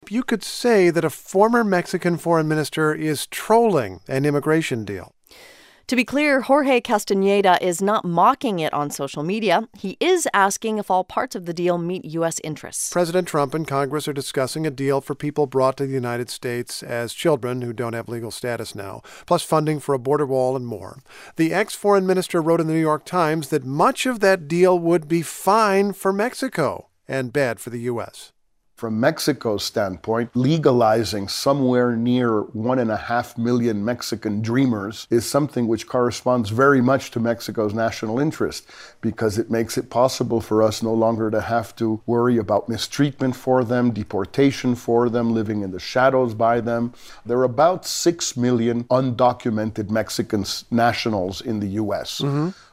hope you could say that a former Mexican foreign minister is trolling an immigration deal. To be clear, Jorge Castañeda is not mocking it on social media. He is asking if all parts of the deal meet U.S. interests. President Trump and Congress are discussing a deal for people brought to the United States as children who don't have legal status now, plus funding for a border wall and more. The ex-foreign minister wrote in the New York Times that much of that deal would be fine for Mexico and bad for the U.S. From Mexico's standpoint, legalizing somewhere near 1.5 million Mexican dreamers is something which corresponds very much to Mexico's national interest, because it makes it possible for us no longer to have to worry about mistreatment for them, deportation for them, living in the shadows by them. There are about 6 million undocumented Mexican nationals in the U.S.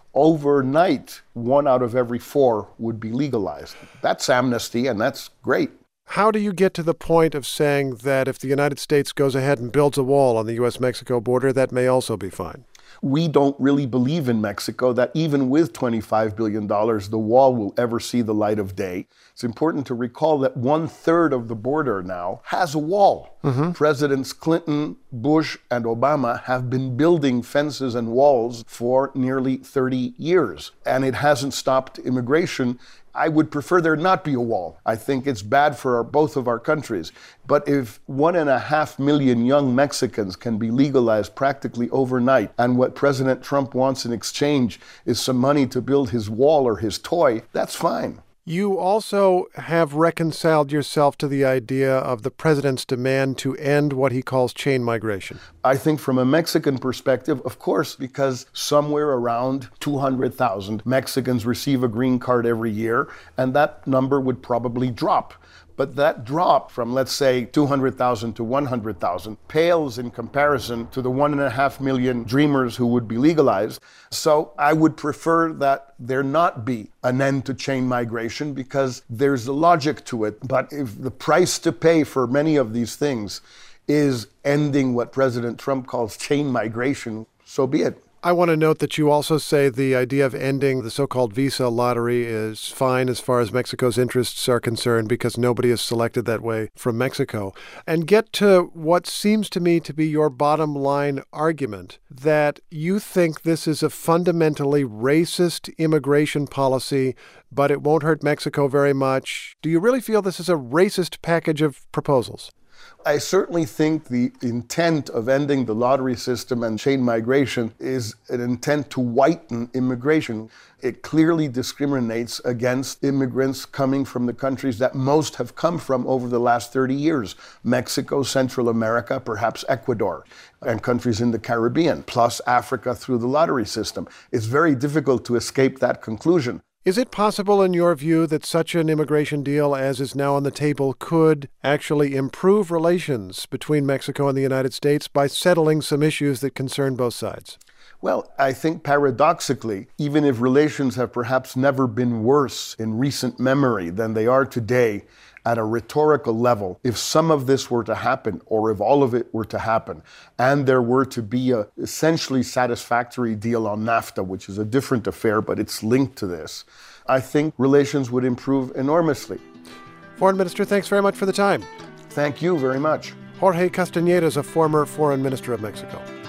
Overnight, 1 out of every 4 would be legalized. That's amnesty, and that's great. How do you get to the point of saying that if the United States goes ahead and builds a wall on the U.S.-Mexico border, that may also be fine? We don't really believe in Mexico that even with $25 billion, the wall will ever see the light of day. It's important to recall that 1/3 of the border now has a wall. Presidents Clinton, Bush, and Obama have been building fences and walls for nearly 30 years, and it hasn't stopped immigration. I would prefer there not be a wall. I think it's bad for both of our countries. But if 1.5 million young Mexicans can be legalized practically overnight, and what President Trump wants in exchange is some money to build his wall or his toy, that's fine. You also have reconciled yourself to the idea of the president's demand to end what he calls chain migration. I think from a Mexican perspective, of course, because somewhere around 200,000 Mexicans receive a green card every year, and that number would probably drop. But that drop from, let's say, 200,000 to 100,000 pales in comparison to the 1.5 million dreamers who would be legalized. So I would prefer that there not be an end to chain migration, because there's a logic to it. But if the price to pay for many of these things is ending what President Trump calls chain migration, so be it. I want to note that you also say the idea of ending the so-called visa lottery is fine as far as Mexico's interests are concerned, because nobody is selected that way from Mexico. And get to what seems to me to be your bottom line argument, that you think this is a fundamentally racist immigration policy, but it won't hurt Mexico very much. Do you really feel this is a racist package of proposals? I certainly think the intent of ending the lottery system and chain migration is an intent to whiten immigration. It clearly discriminates against immigrants coming from the countries that most have come from over the last 30 years. Mexico, Central America, perhaps Ecuador, and countries in the Caribbean, plus Africa through the lottery system. It's very difficult to escape that conclusion. Is it possible, in your view, that such an immigration deal as is now on the table could actually improve relations between Mexico and the United States by settling some issues that concern both sides? Well, I think paradoxically, even if relations have perhaps never been worse in recent memory than they are today, at a rhetorical level, if some of this were to happen, or if all of it were to happen, and there were to be a essentially satisfactory deal on NAFTA, which is a different affair, but it's linked to this, I think relations would improve enormously. Foreign Minister, thanks very much for the time. Thank you very much. Jorge Castañeda is a former foreign minister of Mexico.